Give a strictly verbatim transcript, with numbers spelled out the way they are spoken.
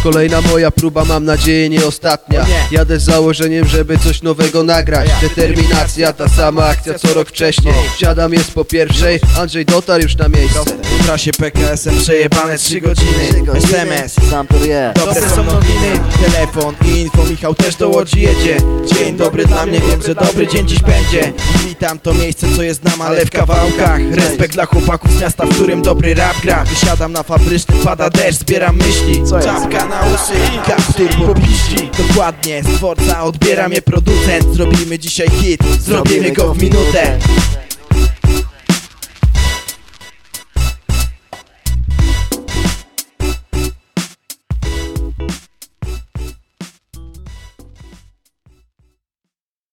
Kolejna moja próba, mam nadzieję nie ostatnia. Jadę z założeniem, żeby coś nowego nagrać. Determinacja, ta sama akcja co rok wcześniej. Wsiadam jest po pierwszej, Andrzej dotarł już na miejsce. W trasie P K S-em przejebane trzy godziny. S M S, Sam to wie. dobre są nowiny. Telefon i info, Michał też do Łodzi jedzie. Dzień dobry dla mnie, wiem, że dobry dzień dziś będzie. Witam to miejsce, co jest nam, ale w kawałkach. Respekt dla chłopaków z miasta, w którym dobry rap gra. Wysiadam na fabryczny, pada deszcz, zbieram myśli. Czapka na uszy i kaptur po piści. Dokładnie, z dworca odbiera mnie producent. Zrobimy dzisiaj hit, zrobimy go w minutę.